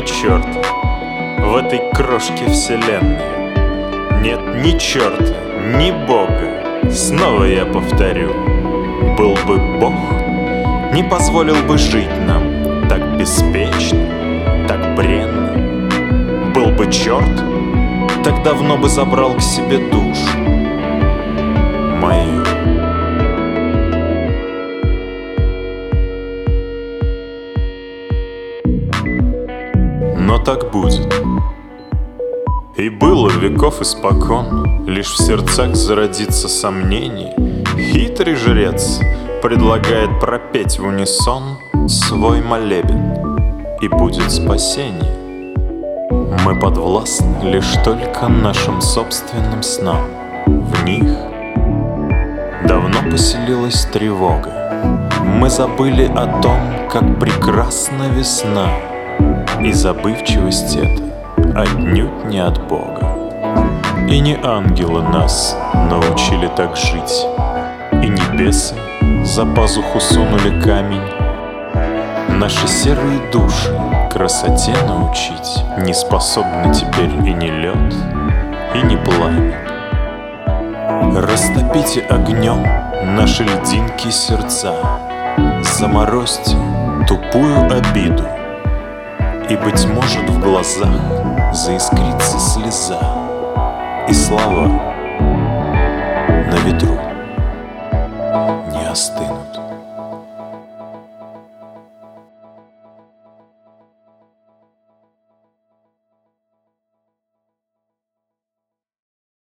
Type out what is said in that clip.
ни черта в этой крошке вселенной. Нет ни черта, ни Бога. Снова я повторю: был бы Бог, не позволил бы жить нам так беспечно, так бренно. Был бы черт, так давно бы забрал к себе душу мою. Но так будет. И было веков испокон, лишь в сердцах зародится сомнение. Хитрый жрец предлагает пропеть в унисон свой молебен, и будет спасение. Мы подвластны лишь только нашим собственным снам. В них давно поселилась тревога. Мы забыли о том, как прекрасна весна. И забывчивость эта отнюдь не от Бога. И не ангелы нас научили так жить, и небесы за пазуху сунули камень. Наши серые души красоте научить не способны теперь и ни лед, и ни пламя. Растопите огнем наши льдинки сердца, заморозьте тупую обиду, и, быть может, в глазах заискрится слеза, и слова на ветру не остынут.